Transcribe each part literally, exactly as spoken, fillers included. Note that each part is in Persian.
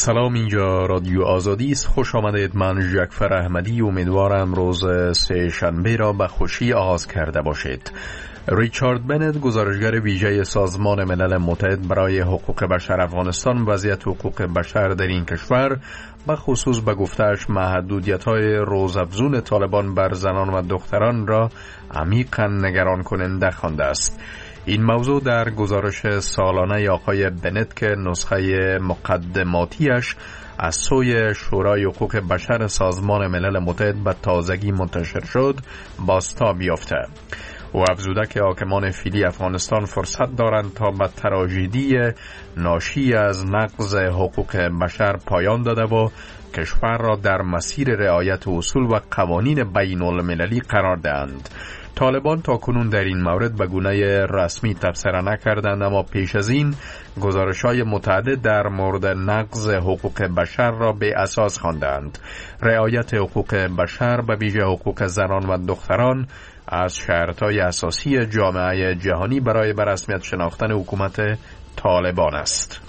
سلام، اینجا رادیو آزادی است. خوش آمدید. من جعفر احمدی امیدوارم روز سه شنبه را به خوشی آغاز کرده باشید. ریچارد بنت، گزارشگر ویژه سازمان ملل متحد برای حقوق بشر افغانستان، وضعیت حقوق بشر در این کشور به خصوص به گفته‌اش محدودیت‌های روزافزون طالبان بر زنان و دختران را عمیقاً نگران کننده خوانده است. این موضوع در گزارش سالانه آقای بنت که نسخه مقدماتیش از سوی شورای حقوق بشر سازمان ملل متحد به تازگی منتشر شد بازتاب یافته. او افزوده که حاکمان فعلی افغانستان فرصت دارند تا به تراژدی ناشی از نقض حقوق بشر پایان داده و کشور را در مسیر رعایت اصول و قوانین بین المللی قرار دهند. طالبان تا کنون در این مورد به گونه رسمی تبصره نکردند، اما پیش از این گزارش‌های متعدد در مورد نقض حقوق بشر را به اساس خواندند. رعایت حقوق بشر به ویژه حقوق زنان و دختران از شرط‌های اساسی جامعه جهانی برای به رسمیت شناختن حکومت طالبان است.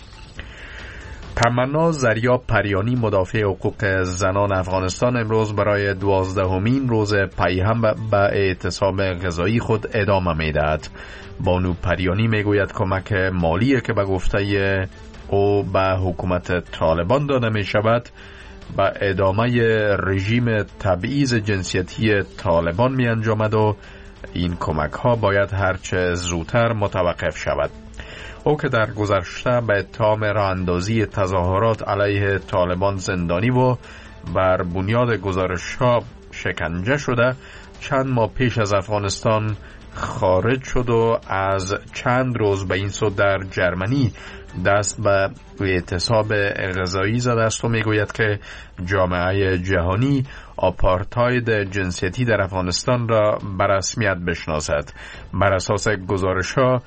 تمنا زریا پریانی، مدافع حقوق زنان افغانستان، امروز برای دوازدهمین روز پیهم به اعتصاب غذایی خود ادامه می‌دهد. بانو پریانی میگوید کمک مالی که به گفته او به حکومت طالبان داده می شود به ادامه رژیم تبعیض جنسیتی طالبان می انجامد و این کمک ها باید هرچه زودتر متوقف شود. او که در گذشته به اتهام راه اندازی تظاهرات علیه طالبان زندانی و بر بنیاد گزارش ها شکنجه شده، چند ماه پیش از افغانستان خارج شد و از چند روز به این سو در جرمنی دست به اعتصاب غذایی زده است و میگوید که جامعه جهانی آپارتاید جنسیتی در افغانستان را به رسمیت بشناسد. بر اساس گزارش ها،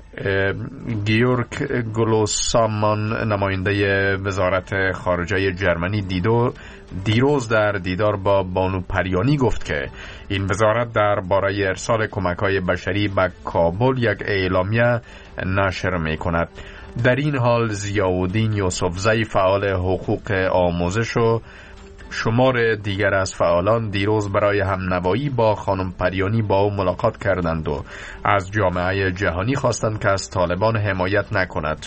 گیورگ گلوسامان، نماینده وزارت خارجه جرمنی، دیدو دیروز در دیدار با بانو پریانی گفت که این وزارت درباره ارسال کمک‌های بشری به کابل یک اعلامیه نشر می‌کند. در این حال ضیاءالدین یوسفزی، فعال حقوق آموزش و شمار دیگر از فعالان دیروز برای همنوایی با خانم پریانی با او ملاقات کردند و از جامعه جهانی خواستند که از طالبان حمایت نکند.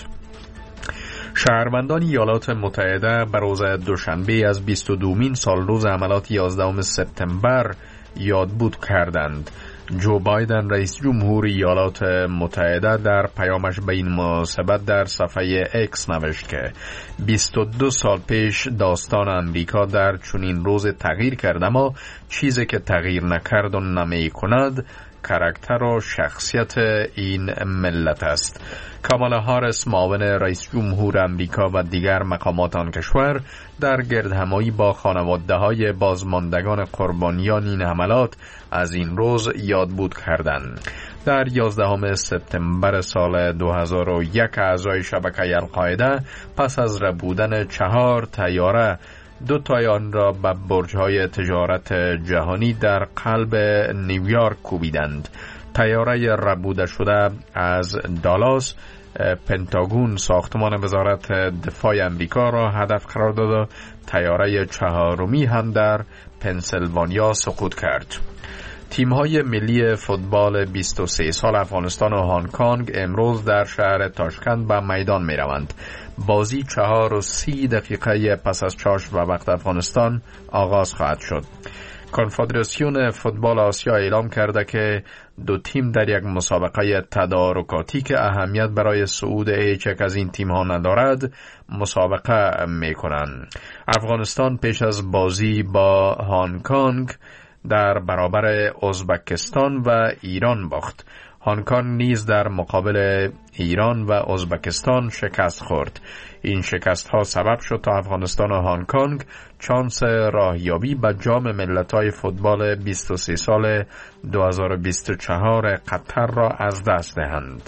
شهروندان ایالات متحده به روز دوشنبه از بیست و دومین سال روز عملیات یازدهم سپتامبر یادبود کردند. جو بایدن، رئیس جمهور ایالات متحده، در پیامش به این مناسبت در صفحه اکس نوشت که بیست و دو سال پیش داستان امریکا در چنین روز تغییر کرد، اما چیزی که تغییر نکرد و نمی کند کاراکتر و شخصیت این ملت است. کامالا هاریس، معاون رئیس جمهور امریکا و دیگر مقامات آن کشور در گردهمایی با خانواده‌های بازماندگان قربانیان این حملات از این روز یادبود کردند. در یازدهم سپتامبر سال دو هزار و یک اعضای شبکه القاعده پس از ربودن چهار طیاره دو تای آن را به برج‌های تجارت جهانی در قلب نیویورک کوبیدند. طیاره ربوده شده از دالاس پنتاگون، ساختمان وزارت دفاع امریکا، را هدف قرار داد و طیاره چهارمی هم در پنسیلوانیا سقوط کرد. تیم‌های ملی فوتبال بیست و سه سال افغانستان و هنگ کنگ امروز در شهر تاشکند به میدان می‌روند. بازی چهار و سی دقیقه پس از چاشت و وقت افغانستان آغاز خواهد شد. کنفدراسیون فوتبال آسیا اعلام کرده که دو تیم در یک مسابقه تدارکاتی که اهمیت برای صعود هیچ یک از این تیم‌ها ندارد مسابقه می‌کنند. افغانستان پیش از بازی با هنگ کنگ در برابر ازبکستان و ایران باخت. هنگ کنگ نیز در مقابل ایران و ازبکستان شکست خورد. این شکست ها سبب شد تا افغانستان و هنگ کنگ چانس راهیابی به جام ملت‌های فوتبال بیست و سه سال دو هزار و بیست و چهار قطر را از دست دهند.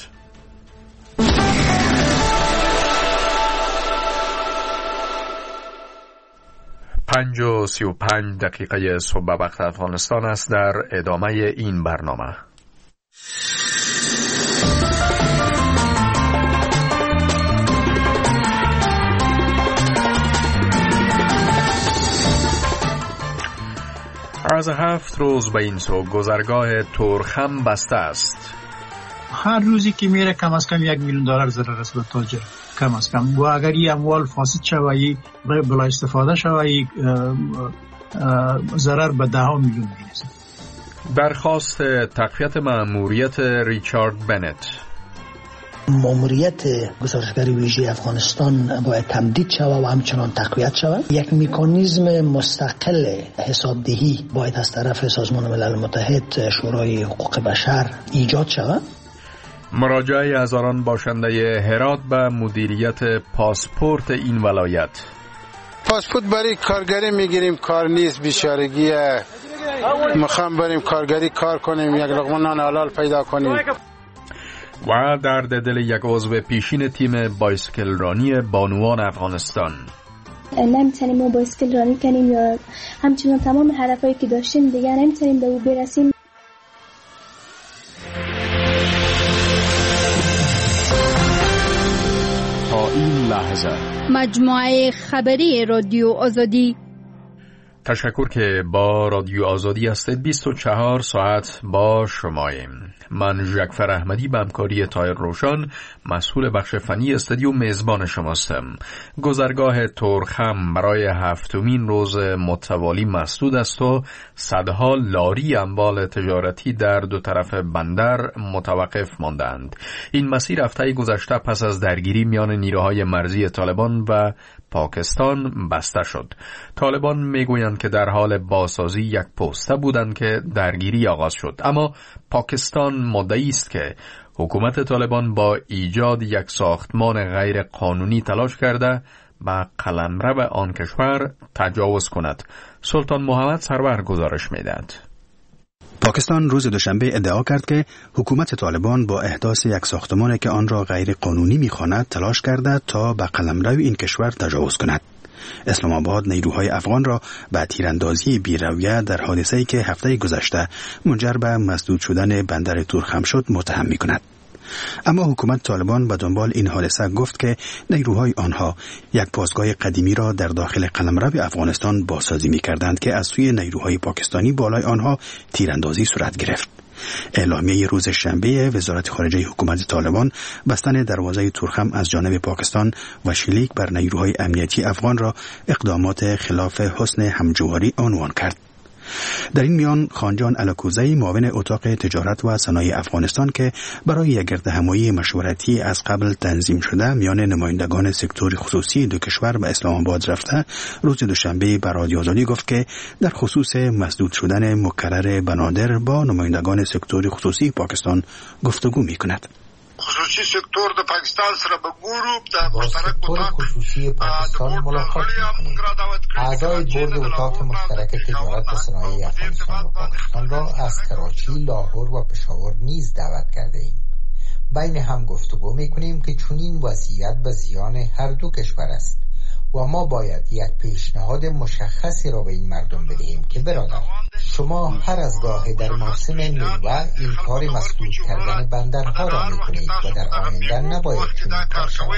پنج و سی و پنج دقیقه صبح وقت افغانستان است. در ادامه این برنامه از هفت روز به این سو گذرگاه تورخم بسته است. هر روزی که میره کم از کم یک میلیون دلار ضرر است به تاجر، کم از کم. و اگر این اموال فاسد شوی بلا استفاده شوی ضرر به ده ها میلیون میرسه. درخواست تقویت مأموریت ریچارد بنت. مأموریت گزارشگر ویژه افغانستان باید تمدید شود و همچنان تقویت شود. یک مکانیزم مستقل حسابدهی باید از طرف سازمان ملل متحد، شورای حقوق بشر ایجاد شود. مراجعه هزاران باشنده هرات به مدیریت پاسپورت این ولایت. پاسپورت برای کارگری میگیریم، کار نیست، بیچارگیه. میخوام بریم کارگری کار کنیم، یک لقمه نان حلال پیدا کنیم. و درد دل یک عضو پیشین تیم بایسکل رانی بانوان افغانستان. نمیتونیم ما بایسکل رانی کنیم یا همچنان تمام هدفهایی که داشتیم دیگه نمیتونیم به او برسیم. تا این لحظه مجموعه خبری رادیو آزادی. تشکر که با رادیو آزادی هستید. بیست و چهار ساعت با شماییم. من ژکفر احمدی به همکاری تایر روشن مسئول بخش فنی استودیو میزبان شماستم. گذرگاه تورخم برای هفتمین روز متوالی مسدود است و صدها لاری اموال تجارتی در دو طرف بندر متوقف ماندند. این مسیر هفته گذشته پس از درگیری میان نیروهای مرزی طالبان و پاکستان بسته شد. طالبان میگویند که در حال بازسازی یک پوسته بودند که درگیری آغاز شد، اما پاکستان مدعی است که حکومت طالبان با ایجاد یک ساختمان غیر قانونی تلاش کرده به قلمرو آن کشور تجاوز کند. سلطان محمد سرور گزارش میدهد. پاکستان روز دوشنبه ادعا کرد که حکومت طالبان با احداث یک ساختمان که آن را غیر قانونی می‌خواند تلاش کرده تا به قلمرو این کشور تجاوز کند. اسلام آباد نیروهای افغان را به تیراندازی بی‌رویه در حادثه‌ای که هفته گذشته منجر به مسدود شدن بندر تورخم شد متهم می‌کند. اما حکومت طالبان به دنبال این حادثه گفت که نیروهای آنها یک پاسگاه قدیمی را در داخل قلمرو افغانستان بازسازی می‌کردند که از سوی نیروهای پاکستانی بالای آنها تیراندازی صورت گرفت. اعلامیه روز شنبه وزارت خارجه حکومت طالبان بستن دروازه تورخم از جانب پاکستان و شلیک بر نیروهای امنیتی افغان را اقدامات خلاف حسن همجواری عنوان کرد. در این میان خانجان الکوزی معاون اتاق تجارت و صنایع افغانستان که برای یک گردهمایی مشورتی از قبل تنظیم شده میان نمایندگان سکتور خصوصی دو کشور به اسلام آباد رفته، روز دوشنبه به رادیو آزادی گفت که در خصوص مسدود شدن مکرر بنادر با نمایندگان سکتور خصوصی پاکستان گفتگو می‌کند. خصوصی سکتور د پاکستان سره به ګورو د مشترک اتاق خصوصی پاکستان ملاقات می‌کنیم. اعضای بورد اتاق مشترک تجارت و صنایع افغانستان و پاکستان را از کراچی، لاهور و پشاور نیز دعوت کرده ایم. بین هم گفتگو می‌کنیم که چنین وضعیت به زیان هر دو کشور است و ما باید یک پیشنهاد مشخصی را به این مردم بدهیم که برادر، شما هر از گاهی در موسم میوه این کار مسدود کردن بندرها را میکنید و در آینده نباید چنین کار شود.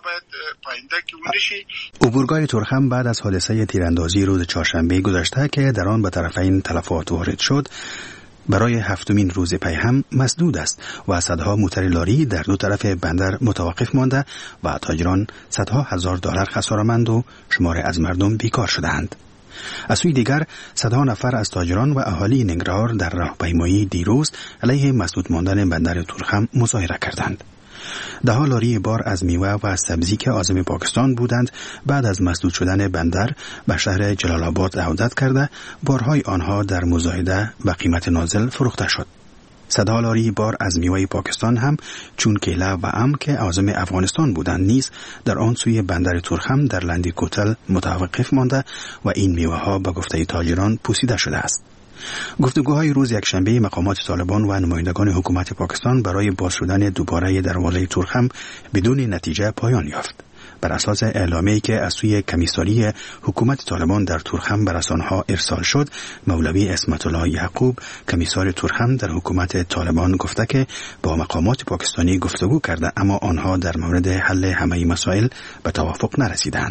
عبورگاه تورخم بعد از حادثه تیراندازی روز چهارشنبه گذشته که در آن به طرفین تلفات وارد شد برای هفتمین روز پی هم مسدود است و صدها موتر لاری در دو طرف بندر متوقف مانده و تاجران صدها هزار دلار خسارتمند و شمار از مردم بیکار شدند. از سوی دیگر صدها نفر از تاجران و اهالی ننگرهار در راهپیمایی دیروز علیه مسدود ماندن بندر تورخم مظاهره کردند. ده لاری بار از میوه و سبزی که عازم پاکستان بودند بعد از مسدود شدن بندر به شهر جلال آباد عودت کرده، بارهای آنها در مزایده به قیمت نازل فروخته شد. صدها لاری بار از میوه پاکستان هم چون کیله و ام که عازم افغانستان بودند نیز در آن سوی بندر تورخم در لندی کوتل متوقف مانده و این میوه ها به گفته تاجران پوسیده شده است. گفتگوهای روز یکشنبه مقامات طالبان و نمایندگان حکومت پاکستان برای باز شدن دوباره دروازه تورخم بدون نتیجه پایان یافت. بر اساس اعلامیه‌ای که از سوی کمیساری حکومت طالبان در تورخم به رسانه‌ها ارسال شد، مولوی اسمت الله یعقوب کمیسار تورخم در حکومت طالبان گفته که با مقامات پاکستانی گفتگو کرده اما آنها در مورد حل همه مسائل به توافق نرسیدند.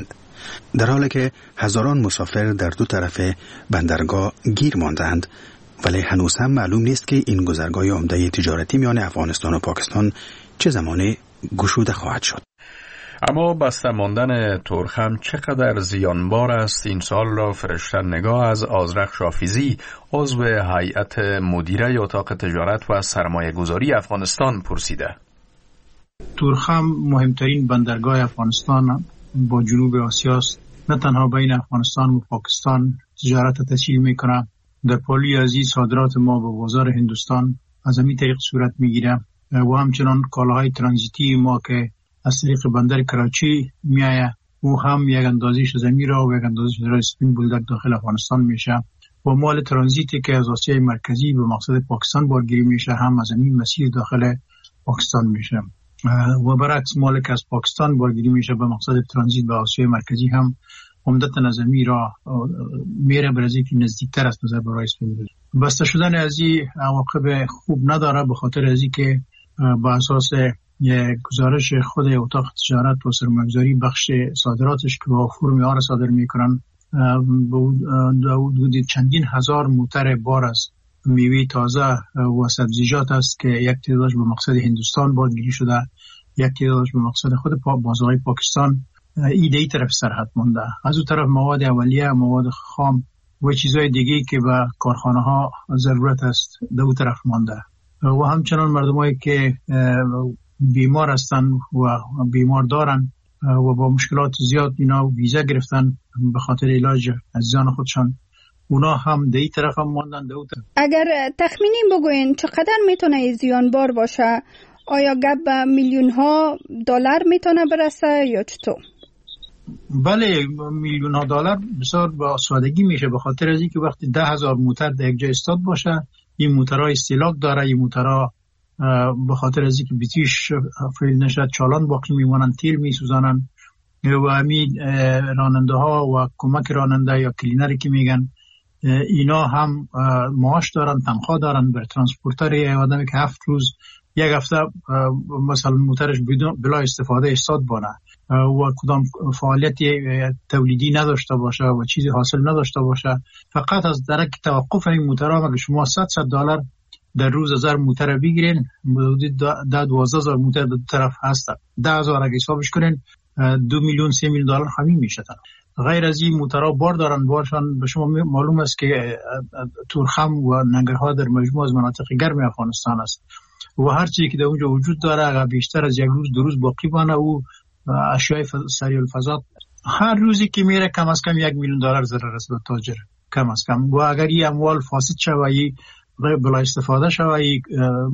در حالی که هزاران مسافر در دو طرف بندرگاه گیر ماندند، ولی هنوز هم معلوم نیست که این گذرگاه عمده تجارتی میان افغانستان و پاکستان چه زمانی گشوده خواهد شد. اما بسته ماندن ترخم چقدر زیانبار است، این سال را فرشته نگاه از آذرخش حافظی، عضو هیئت مدیره اتاق تجارت و سرمایه گذاری افغانستان پرسیده. ترخم مهمترین بندرگاه افغانستان با جنوب آسیا است. نه تنها بین افغانستان و پاکستان تجارت تسهیل میکنه، در پالی ازی صادرات ما به بازار هندوستان از همین طریق صورت میگیره و همچنان کالاهای ترانزیتی ما که از طریق بندر کراچی میایه او هم یک اندازیش از امیر و یک اندازیش از اسپین بولدک داخل افغانستان میشه و مال ترانزیتی که از آسیای مرکزی به مقصد پاکستان بارگیری میشه هم از این مسیر داخل پاکستان میشه و برعکس مال که از پاکستان بارگیری میشه به مقصد ترانزیت به آسیای مرکزی هم عمدتاً از امیر را میره برای که نزدیکتر است نظر برای اسپین بولدک. بسته شدن از این عواقب خوب نداره، به خاطر از که با اساس یک گزارش خود اتاق تجارت و سرمایه‌گذاری بخش صادراتش که با فرم آر صادر میکنن حدود چندین هزار موتر بار است میوه تازه و سبزیجات است که یک تعدادش به مقصد هندوستان بارگیری شده، یک تعدادش به مقصد خود بازارهای پاکستان ایده ای طرف سرحد مونده. از اون طرف مواد اولیه، مواد خام و چیزهای دیگه که به کارخانه ها ضرورت است در اون طرف مونده و همچنان مردمایی که بیمار هستن و بیمار دارن و با مشکلات زیاد اینا ویزا گرفتن به خاطر علاج عزیزان خودشان، اونا هم در این طرف هم ماندن در اون طرف. اگر تخمینی بگوین چقدر میتونه زیانبار باشه؟ آیا گپ به میلیون ها دلار میتونه برسه یا چطور؟ بله، میلیون ها دلار بسیار با سادگی میشه، به خاطر از اینکه وقتی ده هزار موتر در یک جای استاد باشه، این موترها استهلاک داره، این موترها به خاطر از اینکه بیتیش فیل نشد چالان باقی میمونن، تیل میسوزانن و همین راننده ها و کمک راننده یا کلینری که میگن اینا هم معاش دارن، تنخواه دارن. بر ترانسپورتر آدمی که هفت روز یک هفته مثلا موترش بلا استفاده استاد بانه و کدام فعالیت تولیدی نداشته باشه و چیزی حاصل نداشته باشه، فقط از درک توقف این موترها مگه شما صد صد دلار در روز هزار موتر بگیرین، حدود ده دوازده هزار موتر در طرف هستن، ده هزار اگه حسابش کنین دو میلیون سه میلیون دلار همین میشه. غیر از این موترها بار دارن، بارشان به شما معلوم است که تورخم و ننگرهار در مجموع از مناطق گرم افغانستان است و هر چیزی که در اونجا وجود داره اگر بیشتر از یک روز دو روز باقی بانه او اشیاء سریع الفضا هر روزی که میره کم از کم یک میلیون دلار ضرر است به تاجر، کم از کم. و اگر این اموال فاسد شوی بلا استفاده شوی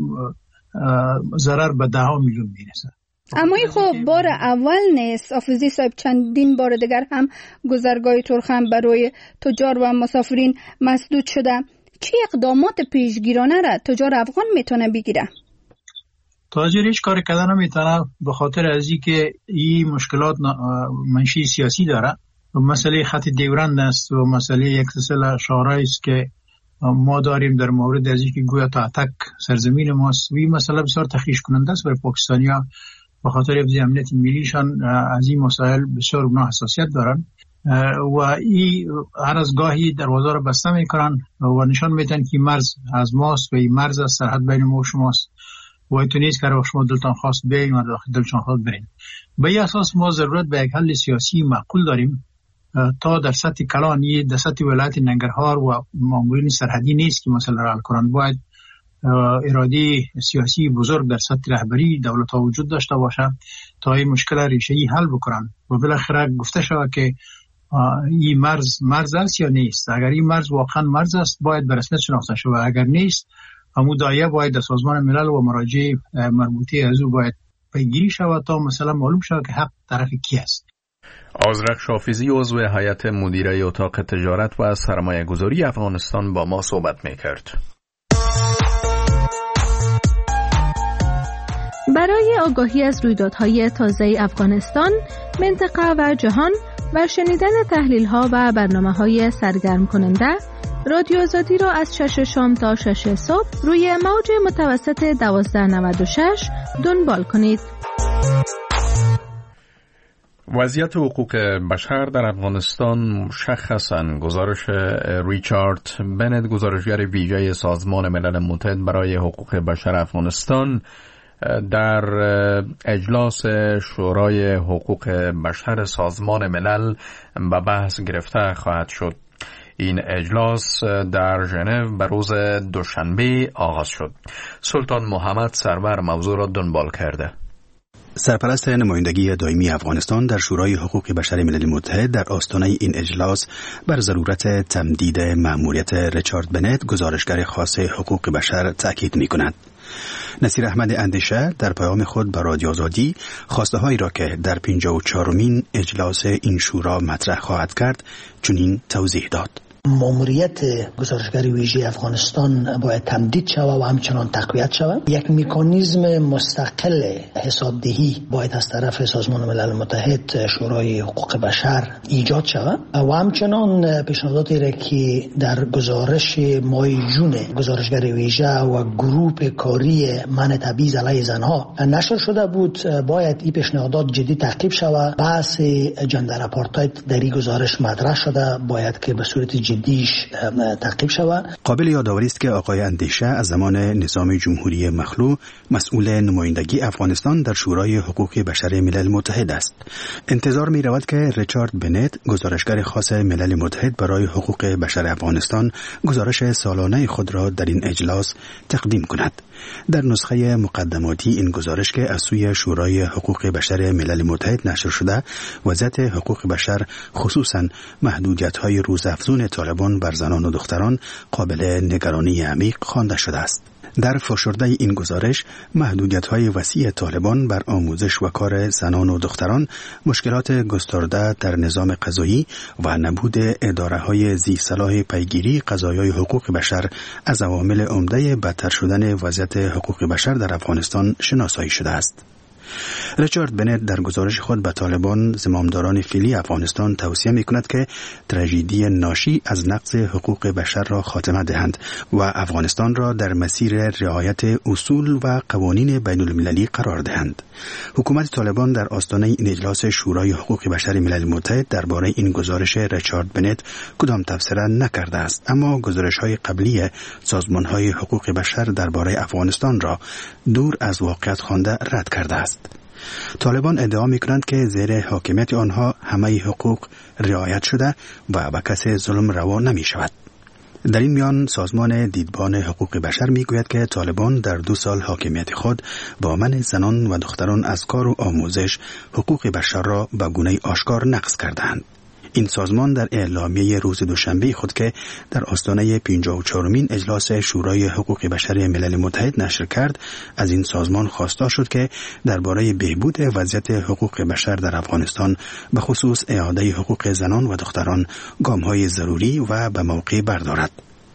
ضرر به ده ها میلیون میرسه. اما این خب بار اول نیست حافظی صاحب، چندین بار دیگر هم گذرگاه ترخم برای تجار و مسافرین مسدود شده. چه اقدامات پیشگیرانه را تجار افغان میتونه بگیره؟ تاجر هیچ کار کردن نمیتونه به خاطر از اینکه این مشکلات منشی سیاسی داره. مسئله خط دیورند است و مسئله یک سلسله شعارهایی است که ما داریم در مورد از اینکه گویا تا اتک سرزمین ماست. این مسئله بسیار تخریش کننده است برای پاکستانی‌ها، به خاطر حفظ امنیت ملیشان از این مسائل بسیار اونا حساسیت دارن و این هر از گاهی دروازه رو بسته میکنن و نشان میدن که مرز از ماست و این مرز از سرحد بین ما و شماست و اینطور نیست که رو شما دلتان خواست بیاییم و دلتان خواست برین. به این اساس ما ضرورت به یک حل سیاسی معقول داریم تا در سطح کلانی، در سطح ولایت ننگرهار و مامورین سرحدی نیست که مسئله را حل کنند. باید اراده سیاسی بزرگ در سطح رهبری دولت ها وجود داشته باشه تا این مشکل ریشه‌ای حل بکنن و بالاخره گفته شود که این مرز مرز است یا نیست. اگر این مرز واقعا مرز است باید به رسمیت شناخته شود، اگر نیست همون دایره باید در سازمان ملل و مراجع مربوطه از او باید پیگیری شود تا مثلا معلوم شود که حق طرف کی است. آذرخش حافظی عضو هیئت مدیره اتاق تجارت و سرمایه گذاری افغانستان با ما صحبت میکرد. برای آگاهی از رویدادهای تازه افغانستان، منطقه و جهان و شنیدن تحلیل‌ها و برنامه‌های سرگرم کننده، رادیو آزادی را از شش شام تا شش صبح روی موج متوسط دوازده نود و شش دنبال کنید. وضعیت حقوق بشر در افغانستان مشخصاً گزارش ریچارد بنت، گزارشگر ویژه سازمان ملل متحد برای حقوق بشر افغانستان، در اجلاس شورای حقوق بشر سازمان ملل به بحث گرفته خواهد شد. این اجلاس در ژنو به روز دوشنبه آغاز شد. سلطان محمد سرور موضوع را دنبال کرده. سرپرست نمایندگی دائمی افغانستان در شورای حقوق بشر ملل متحد در آستانه این اجلاس بر ضرورت تمدید مأموریت ریچارد بنت، گزارشگر خاص حقوق بشر، تأکید می‌کند. نصیر احمد اندیشه در پیام خود به رادیو آزادی خواسته هایی را که در پنجاه و چهارمین اجلاس این شورا مطرح خواهد کرد چنین توضیح داد. ماموریت گزارشگر ویژه افغانستان باید تمدید شود و همچنان تقویت شود. یک مکانیزم مستقل حسابدهی باید از طرف سازمان ملل متحد شورای حقوق بشر ایجاد شود و همچنان پیشنهاداتی را که در گزارش ماه ژوئن گزارشگر ویژه و گروه کاری منع تبعیض علیه زنها نشر شده بود باید این پیشنهادات جدی تعقیب شود. بحث جندر آپارتاید در این گزارش مطرح شده باید که به صورت جدی دیش تعقیب شود. قابل یادآوری است که آقای اندیشه از زمان نظام جمهوری مخلوع مسئول نمایندگی افغانستان در شورای حقوق بشر ملل متحد است. انتظار می رود که ریچارد بنت، گزارشگر خاص ملل متحد برای حقوق بشر افغانستان، گزارش سالانه خود را در این اجلاس تقدیم کند. در نسخه مقدماتی این گزارش که از سوی شورای حقوق بشر ملل متحد نشر شده، وضعیت حقوق بشر خصوصاً محدودیت‌های روزافزون طالبان بر زنان و دختران قابل نگرانی عمیق خوانده شده است. در فشرده این گزارش محدودیت‌های وسیع طالبان بر آموزش و کار زنان و دختران، مشکلات گسترده در نظام قضایی و نبود اداره‌های ذی صلاح پیگیری قضایای حقوق بشر از عوامل عمده بدتر شدن وضعیت حقوق بشر در افغانستان شناسایی شده است. ریچارد بنت در گزارش خود به طالبان زمامداران فعلی افغانستان توصیه می‌کند که تراژدی ناشی از نقض حقوق بشر را خاتمه دهند و افغانستان را در مسیر رعایت اصول و قوانین بین المللی قرار دهند. حکومت طالبان در آستانه این اجلاس شورای حقوق بشر ملل متحد درباره این گزارش ریچارد بنت کدام تبصره نکرده است، اما گزارش‌های قبلی سازمان‌های حقوق بشر درباره افغانستان را دور از واقعیت خوانده رد کرده است. طالبان ادعا می‌کنند که زیر حاکمیت آنها همه حقوق رعایت شده و به کسی ظلم روا نمی‌شود. در این میان سازمان دیدبان حقوق بشر میگوید که طالبان در دو سال حاکمیت خود با منع زنان و دختران از کار و آموزش حقوق بشر را به گونه آشکار نقض کردند. این سازمان در اعلامیه روز دوشنبه خود که در آستانه پنجاه و چهارمین اجلاس شورای حقوق بشر ملل متحد نشر کرد، از این سازمان خواستار شد که درباره بهبود وضعیت حقوق بشر در افغانستان به خصوص اعاده حقوق زنان و دختران گام‌های ضروری و به موقع بردارد.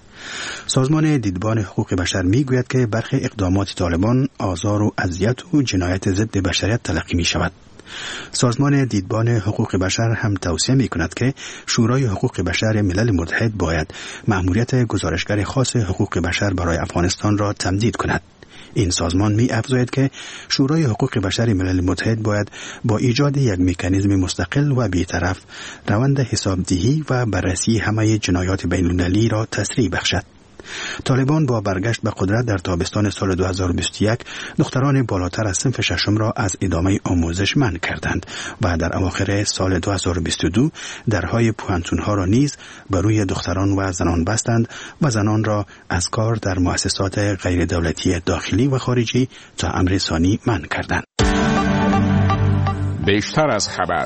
سازمان دیدبان حقوق بشر میگوید که برخی اقدامات طالبان آزار و اذیت و جنایت ضد بشریت تلقی می شود. سازمان دیدبان حقوق بشر هم توصیه می کند که شورای حقوق بشر ملل متحد باید مأموریت گزارشگر خاص حقوق بشر برای افغانستان را تمدید کند. این سازمان می افزاید که شورای حقوق بشر ملل متحد باید با ایجاد یک مکانیزم مستقل و بی‌طرف روند حسابدهی و بررسی همه جنایات بین المللی را تسریع بخشد. طالبان با برگشت به قدرت در تابستان سال دو هزار و بیست و یک دختران بالاتر از صنف ششم را از ادامه آموزش منع کردند و در اواخر سال دو هزار و بیست و دو درهای پوهنتون‌ها را نیز بر روی دختران و زنان بستند و زنان را از کار در مؤسسات غیر دولتی داخلی و خارجی تا امر ثانی منع کردند. بیشتر از خبر.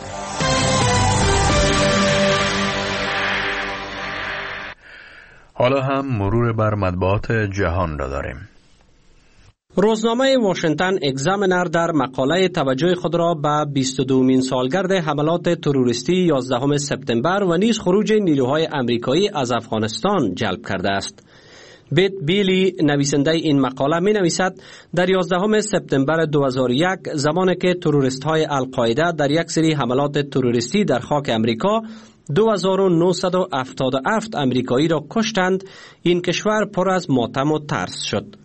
حالا هم مرور بر مطبوعات جهان را داریم. روزنامه واشنگتن اگزامینر در مقاله توجه خود را به بیست و دومین سالگرد حملات تروریستی یازدهم سپتامبر و نیز خروج نیروهای آمریکایی از افغانستان جلب کرده است. بیت بیلی نویسنده این مقاله می نویسد در یازدهم سپتامبر دو هزار و یک زمانی که تروریست های القاعده در یک سری حملات تروریستی در خاک امریکا دو هزار و نهصد و هفتاد و هفت امریکایی را کشتند، این کشور پر از ماتم و ترس شد.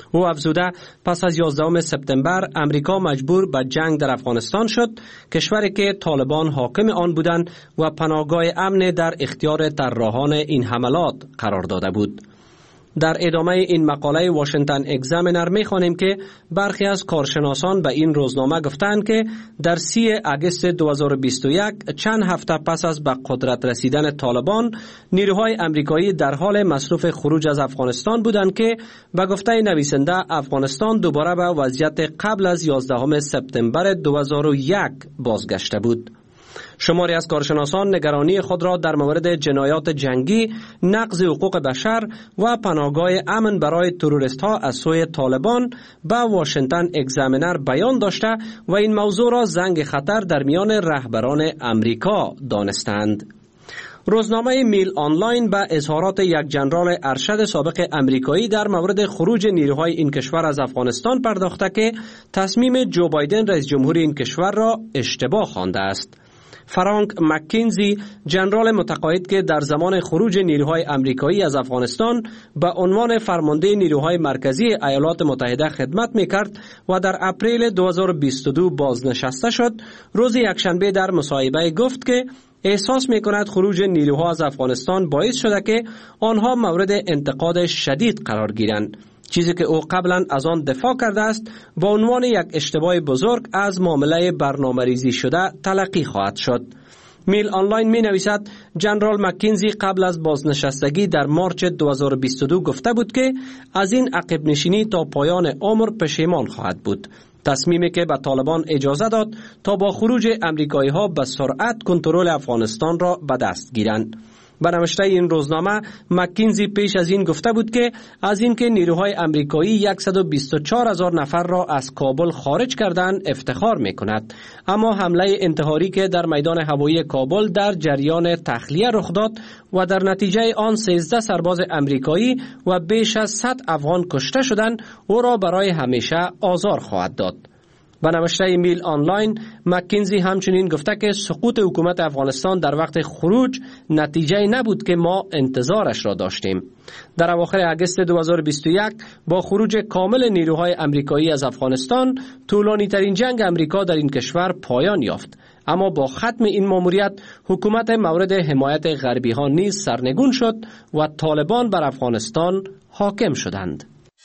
او افزوده پس از یازدهم سپتامبر امریکا مجبور به جنگ در افغانستان شد، کشوری که طالبان حاکم آن بودند و پناهگاه امن در اختیار طراحان این حملات قرار داده بود. در ادامه این مقاله واشنگتن اگزامینر می‌خوانیم که برخی از کارشناسان به این روزنامه گفتند که در سی آگوست دو هزار و بیست و یک چند هفته پس از به قدرت رسیدن طالبان، نیروهای آمریکایی در حال مصروف خروج از افغانستان بودند که به گفته نویسنده افغانستان دوباره به وضعیت قبل از یازدهم سپتامبر دو هزار و یک بازگشته بود. شماری از کارشناسان نگرانی خود را در مورد جنایات جنگی، نقض حقوق بشر و پناهگاه امن برای تروریست ها از سوی طالبان به واشنگتن اگزامینر بیان داشته و این موضوع را زنگ خطر در میان رهبران امریکا دانستند. روزنامه میل آنلاین به اظهارات یک ژنرال ارشد سابق امریکایی در مورد خروج نیروهای این کشور از افغانستان پرداخته که تصمیم جو بایدن رئیس جمهور این کشور را اشتباه خوانده است. فرانک مکینزی، ژنرال متقاعد که در زمان خروج نیروهای آمریکایی از افغانستان به عنوان فرمانده نیروهای مرکزی ایالات متحده خدمت می‌کرد و در اپریل دو هزار و بیست و دو بازنشسته شد، روز یکشنبه در مصاحبه گفت که احساس می‌کند خروج نیروها از افغانستان باعث شده که آنها مورد انتقاد شدید قرار گیرند، چیزی که او قبلا از آن دفاع کرده است با عنوان یک اشتباه بزرگ از معامله برنامه‌ریزی شده تلقی خواهد شد. میل آنلاین می نویسد ژنرال مکینزی قبل از بازنشستگی در مارچ دو هزار و بیست و دو گفته بود که از این عقب نشینی تا پایان عمر پشیمان خواهد بود. تصمیمی که به طالبان اجازه داد تا با خروج امریکایی ها به سرعت کنترل افغانستان را به دست گیرند. به نوشته این روزنامه مکینزی پیش از این گفته بود که از اینکه نیروهای امریکایی صد و بیست و چهار هزار نفر را از کابل خارج کردند افتخار می‌کند، اما حمله انتحاری که در میدان هوایی کابل در جریان تخلیه رخ داد و در نتیجه آن سیزده سرباز امریکایی و بیش از صد افغان کشته شدند او را برای همیشه آزار خواهد داد. به نوشته میل آنلاین مکینزی همچنین گفته که سقوط حکومت افغانستان در وقت خروج نتیجه نبود که ما انتظارش را داشتیم. در اواخر آگوست دو هزار و بیست و یک با خروج کامل نیروهای امریکایی از افغانستان طولانی ترین جنگ امریکا در این کشور پایان یافت، اما با ختم این ماموریت حکومت مورد حمایت غربی ها نیز سرنگون شد و طالبان بر افغانستان حاکم شدند.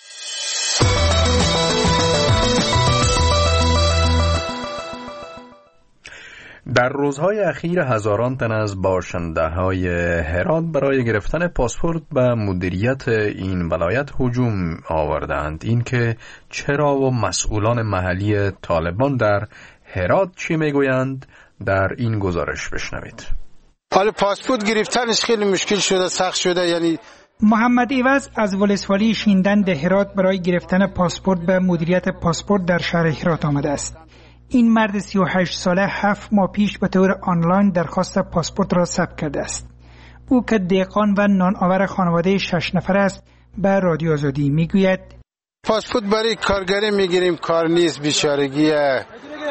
در روزهای اخیر هزاران تن از باشنده‌های هرات برای گرفتن پاسپورت به مدیریت این ولایت هجوم آوردند. این که چرا و مسئولان محلی طالبان در هرات چی میگویند در این گزارش بشنوید. حالا پاسپورت گرفتنش خیلی مشکل شده، سخت شده. یعنی محمد ایوز از ولسوالی شیندند هرات برای گرفتن پاسپورت به مدیریت پاسپورت در شهر هرات آمده است. این مرد سی و هشت ساله هفت ماه پیش به طور آنلاین درخواست پاسپورت را ثبت کرده است. او که دهقان و نانآور خانواده شش نفر است به رادیو آزادی میگوید پاسپورت برای کارگری میگیریم، کار نیست، بیچارگیه.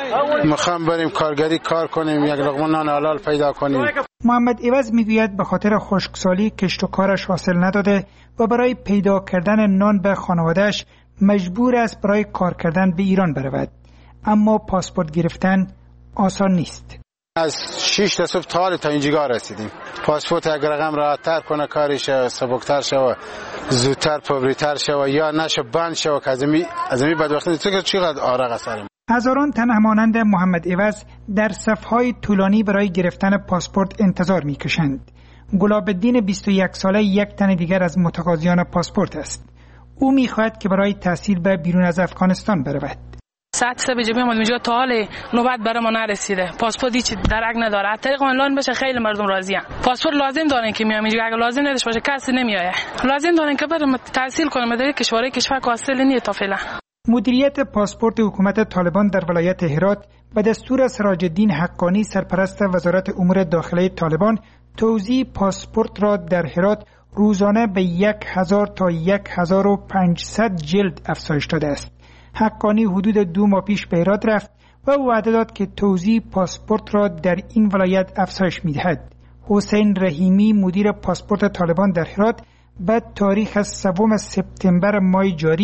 میخوام بریم کارگری کار کنیم، یک لقمه نان حلال پیدا کنیم. محمد ایوز میگوید به خاطر خشکسالی کشت و کارش حاصل نداده و برای پیدا کردن نان به خانوادهش مجبور است برای کار کردن به ایران برود، اما پاسپورت گرفتن آسان نیست. از شش تا صبح تا تا اینجا رسیدیم. پاسپورت اگر رقم راحت‌تر کنه کارش سبکتر شوه، زودتر پبریتر شوه یا نشه بند شوه که ازمی ازمی بدبختی تو که چقدر آرق اثریم. هزاران تن همانند محمد ایوز در صف‌های طولانی برای گرفتن پاسپورت انتظار می‌کشند. گلاب‌الدین بیست و یک ساله یک تن دیگر از متقاضیان پاسپورت است. او می‌خواهد که برای تحصیل به بیرون از افغانستان برود. ساعت سه بجه بیام اینجا تا حال نوبت برای ما نرسیده. پاسپورت هیچ درک نداره. از طریق آنلاین بشه خیلی مردم راضی ام. پاسپورت لازم دارن که میام اینجا، اگه لازم نداشته باشه کسی نمیاد. لازم دارن که برم تحصیل کنم در کشور کشور حاصل نیه تا فعلا. مدیریت پاسپورت حکومت طالبان در ولایت هرات به دستور سراج الدین حقانی سرپرست وزارت امور داخلی طالبان توزیع پاسپورت را در هرات روزانه به یک هزار تا یک هزار و پانصد جلد افزایش داده است. حقانی حدود دو ماه پیش به هرات رفت و وعده داد که توزیع پاسپورت را در این ولایت افزایش می‌دهد. حسین رحیمی مدیر پاسپورت طالبان در هرات به تاریخ سوم سپتامبر ماه جاری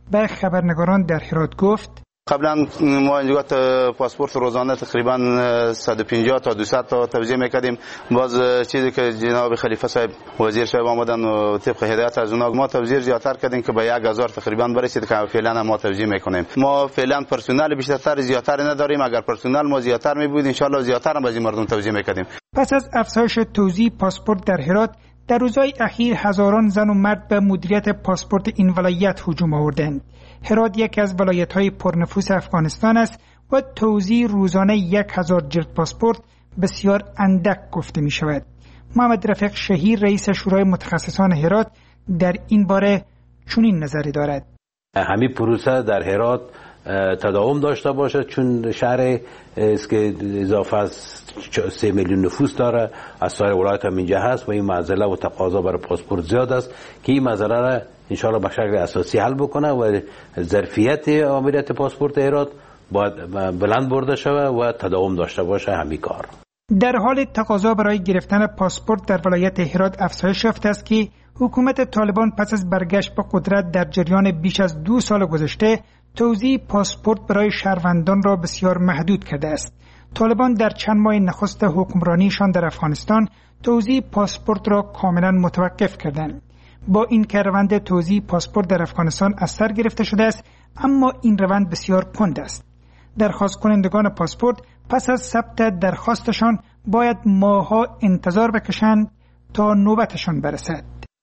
به خبرنگاران در هرات گفت: قبلا ما اینجا پاسپورت روزانه تقریبا صد و پنجاه تا دویست تا توزیع میکردیم. باز چیزی که جناب خلیفه صاحب وزیر صاحب آمدن و طبق هدایت از اونها ما توزیع زیاتر کردیم که به یک هزار تقریبا برسید که فعلا ما توزیع میکنیم. ما فعلا پرسنل بیشتر زیاتر نداریم. اگر پرسنل ما زیاتر می بود ان شاء الله زیاتر هم از مردم توزیع میکردیم. پس از افزایش توزیع پاسپورت در هرات، در روزهای اخیر هزاران زن و مرد به مدیریت پاسپورت این ولایت هجوم آوردند. هرات یکی از ولایت‌های پرنفوس افغانستان است و توزیع روزانه یک هزار جلد پاسپورت بسیار اندک گفته می شود. محمد رفیق شهیر رئیس شورای متخصصان هرات در این باره چنین نظری دارد: همین پروسه در هرات تداوم داشته باشد، چون شهر است که اضافه از سه میلیون نفوس داره، از سایر ولایت هم اینجا هست و این معضله و تقاضا برای پاسپورت زیاد است که این مسئله را انشاءالله به شکل اساسی حل بکنه و ظرفیت آمریت پاسپورت هرات باید بلند برده شود و تداوم داشته باشه همین کار. در حال تقاضا برای گرفتن پاسپورت در ولایت هرات افزایش یافته است که حکومت طالبان پس از برگشت به قدرت در جریان بیش از دو سال گذشته توزیع پاسپورت برای شهروندان را بسیار محدود کرده است. طالبان در چند ماه نخست حکمرانیشان در افغانستان توزیع پاسپورت را کاملا متوقف کردند. با این که روند توزیع پاسپورت در افغانستان از سر گرفته شده است، اما این روند بسیار کند است. درخواست کنندگان پاسپورت پس از ثبت درخواستشان باید ماه‌ها انتظار بکشند تا نوبتشان برسد.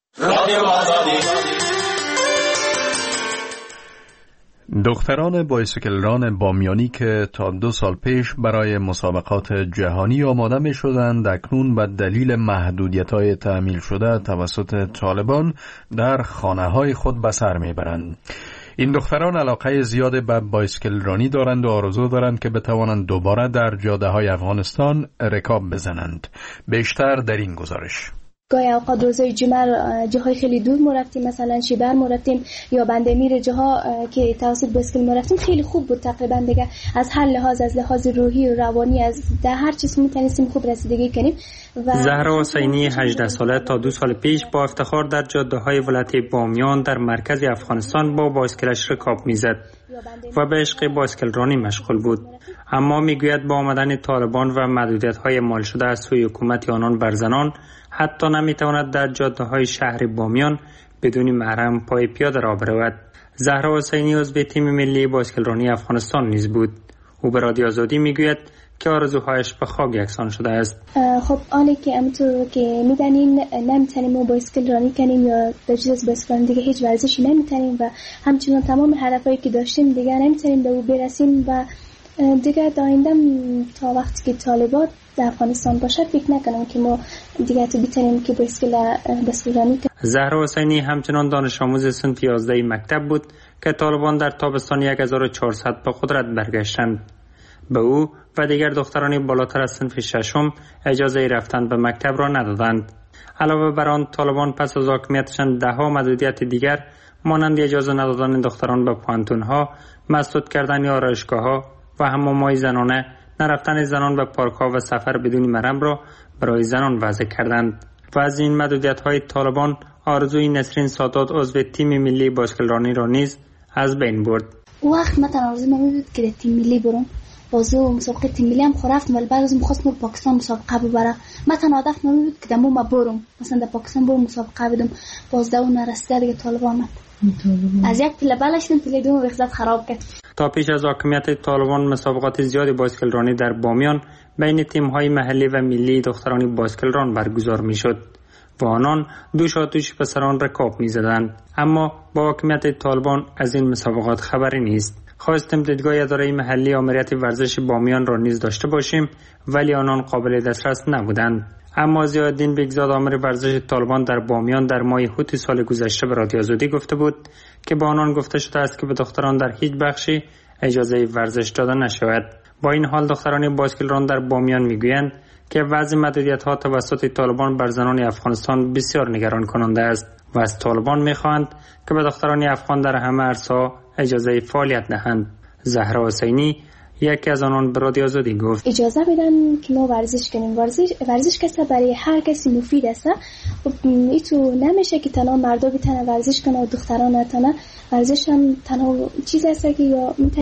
دختران بایسکلران بامیانی که تا دو سال پیش برای مسابقات جهانی آماده می شدند، اکنون به دلیل محدودیت‌های تأمین شده توسط طالبان در خانه‌های خود به سر می‌برند. این دختران علاقه زیاد به بایسکلرانی دارند و آرزو دارند که بتوانند دوباره در جاده‌های افغانستان رکاب بزنند. بیشتر در این گزارش. گاهی اوقات روزای جمعه جاهای خیلی دور ما رفتیم، مثلا شیبر ما رفتیم یا بندمیر، جاها که توسط بایسکل ما رفتیم خیلی خوب بود. تقریبا دیگه از هر لحاظ، از لحاظ روحی و روانی، از در هر چیز میتونستیم خوب رسیدگی کنیم. و زهرا حسینی هجده ساله تا دو سال پیش با افتخار در جاده‌های ولایت بامیان در مرکز افغانستان با بایسکلش رکاب میزد و به عشق بایسکل رانی مشغول بود. اما میگوید با آمدن طالبان و محدودیت‌های اعمال شده از سوی حکومت آنان بر زنان، حتی نمیتواند در جاده‌های شهر بامیان بدون محرم پای پیاده را برود. زهرا حسینی عضو تیم ملی بایسکل رانی افغانستان نیز بود. او به رادیو آزادی میگوید که آرزوهایش به خاک یکسان شده است. خب آنی که همونطور که میدانین نمیتونیم ما بایسکل رانی کنیم یا در جز از بایسکل رانی دیگه هیچ ورزشی نمیتونیم و همچنان تمام هدفهایی که داشتیم دیگه نمیتونیم به او برسیم و دیگه داینده تا وقتی که طالبات در افغانستان باشه فکر نکنم که ما دیگه تو بتونیم که بایسکل بایسکل رانی کنیم. زهرا حسینی همچنان دانش آموز صنف یازده مکتب بود که طالبان در تابستان هزار و چهارصد به قدرت برگشتند. به او و دیگر دختران بالاتر از صنف ششم اجازه رفتن به مکتب را ندادند. علاوه بر آن طالبان پس از حاکمیتشان دهها محدودیت دیگر مانند اجازه ندادن دختران به پانتونها، مسدود کردن آرایشگاه‌ها و حمام‌های زنانه، نرفتن زنان به پارک‌ها و سفر بدون محرم را برای زنان وضع کردند. و از این محدودیت‌های طالبان آرزوی نسرین سادات عضو تیم ملی بایسکل رانی را نیز از بین برد. وقت مثلا آرزو من بود که تیم ملی برم، بازی و مسابقه تیم ملی هم خرفتم، ولی بعد از می‌خواستم رو پاکستان مسابقه ببرم. مثلا هدف من بود که دمو ما برم، مثلا در پاکستان برم مسابقه بدم، باز دو نرسیده دیگه طالبان آمد. از یک پله بالاشتم پله دوم وقت خراب کرد. تا پیش از حاکمیت طالبان مسابقات زیادی بایسکل رانی در بامیان بین تیم‌های محلی و ملی دختران بایسکل ران برگزار می‌شد و آنان دوش آتوش پسران رکاب می‌زدند. اما با حاکمیت طالبان از این مسابقات خبری نیست. خواستم دیدگاه اداره محلی آمریت ورزش بامیان را نیز داشته باشیم، ولی آنان قابل دسترس نبودند. اما ضیاءالدین بگزاد آمر ورزش طالبان در بامیان در ماه هوت سال گذشته به رادیو آزادی گفته بود که با آنان گفته شده است که به دختران در هیچ بخشی اجازه ورزش داده نشود. با این حال دختران بایسکل ران در بامیان میگویند که وضع محدودیت‌ها توسط طالبان بر زنان افغانستان بسیار نگران کننده است و از طالبان می‌خواهند که به دختران افغان در همه عرصه‌ها اجازه فعالیت دهند. زهرا حسینی یکی از آنان به رادیو آزادی گفت اجازه بدن که ما ورزش کنیم. ورزش ورزش کسا برای هر کسی مفید است. ایتو نمیشه که تنها مردا بتونه ورزش کنه و دختران نتونه. ورزش هم تنها چیز است که یا